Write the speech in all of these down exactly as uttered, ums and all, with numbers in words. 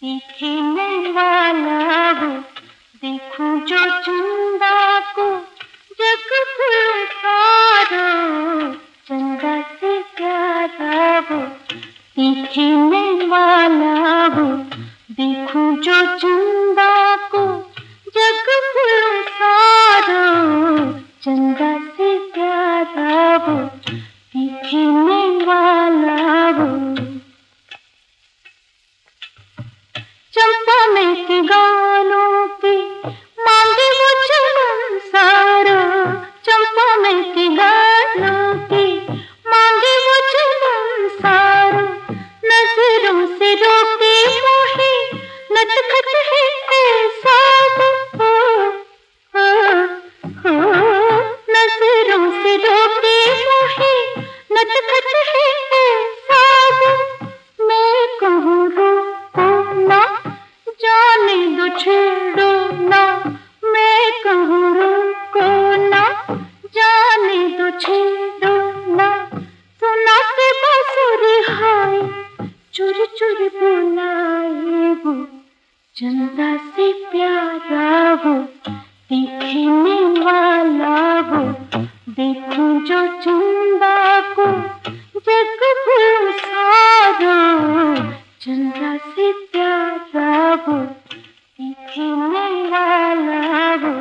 दिखने वाला वो, देखूं जो चंदा को, जग फुलकारो चंदा से प्यारा वो। दिखने वाला वो, देखूं जो चंदा को, जग फुलकारो चंदा से प्यारा वो। दिखने वाला वो, चंपा में के गालों की मांगे वो चमन सारा। चंपा में के गालों की मांगे वो चमन सारा। नजरों से रोके मोहे नटखट है ऐसा वो। हो, हो, नजरों से रोके मोहे नटखट है ऐसा वो। मैं कहूँ रोको ना, जाने दो छेड़ो ना। मैं कहूँ रोको ना, जाने दो छेड़ो ना। सुना के बांसुरी हाय चुरी चुरी बुलाए वो। चंदा से प्यारा वो, दिखने वाला वो। देखूं जो चंदा को, जग फुलकारो चंदा से प्यारा वो। दिखने वाला वो,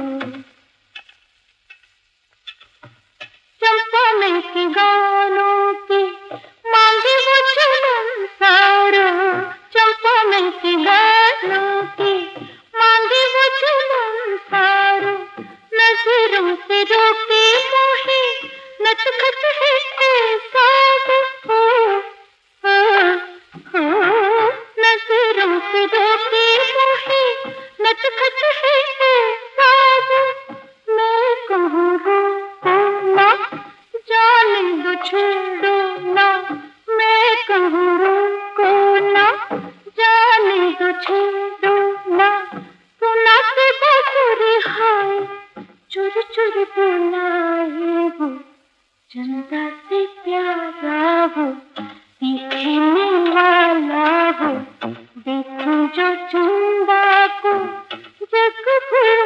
चंपा में के गालों की मांगे वो चमन सारा। चंपा में के गालों की मांगे वो चमन सारा। नजरों से रोके मोहे नटखट है ऐसा वो। हो, हो, नजरों से रोके मोहे नटखट है ऐसा वो। मैं कहूँ रोको ना, जाने दो छेड़ो ना। मैं कहूँ रोको ना, जाने दो छेड़ो ना। सुना के बांसुरी हाय चुरी चुरी बुलाए वो। चंदा से प्यारा वो, दिखने वाला वो। देखूं जो चंदा को, जग